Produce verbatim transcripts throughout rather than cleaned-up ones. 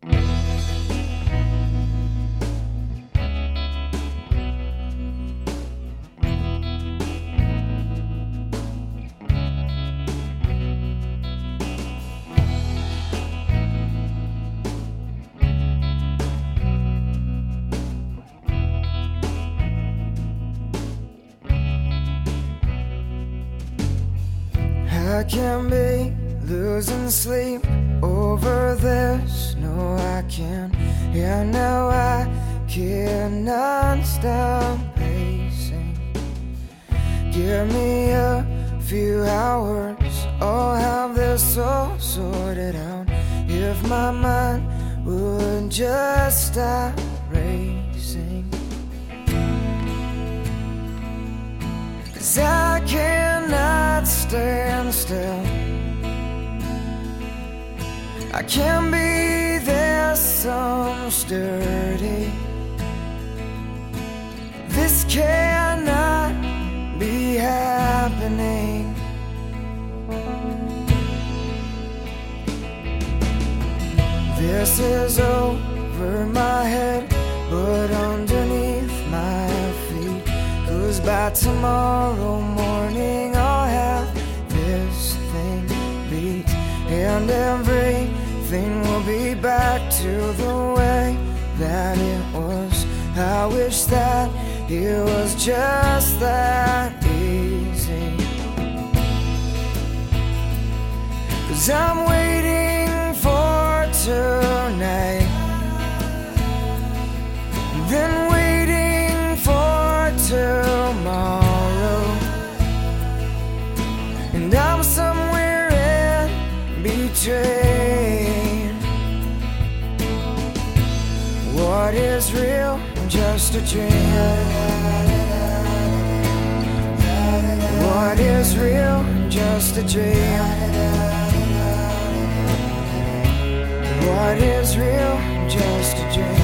I can't be losing sleep over this. No, I can't. Yeah, now I cannot stop pacing. Give me a few hours, I'll have this all sorted out. If my mind would just stop racing, 'cause I cannot stand still. I can't be this some sturdy. This cannot be happening. This is over my head, but underneath my feet. 'Cause by tomorrow morning I'll have this thing beat, and everything will be back to the way that it was. I wish that it was just that easy. 'Cause I'm waiting for tonight, then waiting for tomorrow, and I'm somewhere in between. What is real? Just a dream. What is real? Just a dream. What is real? Just a dream.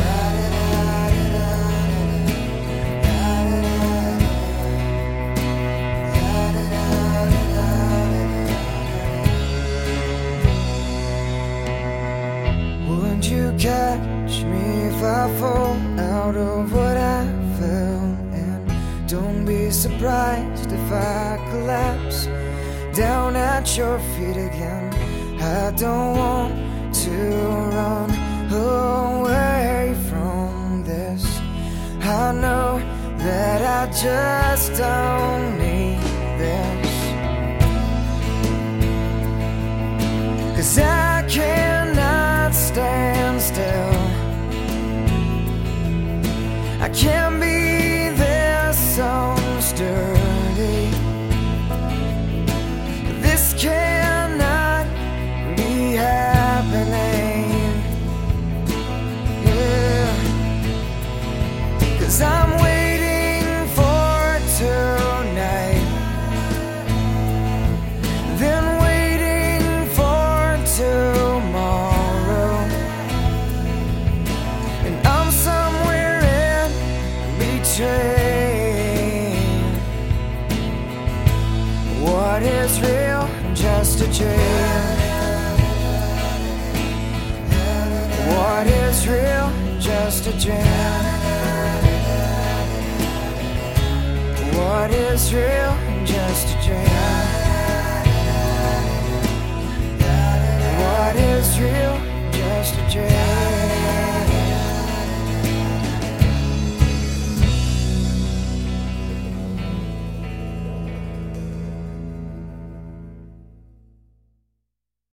Would you catch me if I fall out of what I fell in? Don't be surprised if I collapse down at your feet again. I don't want to run away from this. I know that I just don't need this. 'Cause I cannot stand still. I can't be this unsturdy. This cannot be happening. Yeah. 'Cause I'm waiting for tonight, then waiting for tomorrow, and I'm somewhere in between. What is real? Just a dream. What is real? Just a dream. What is real? Just a dream. What is real? Just a dream.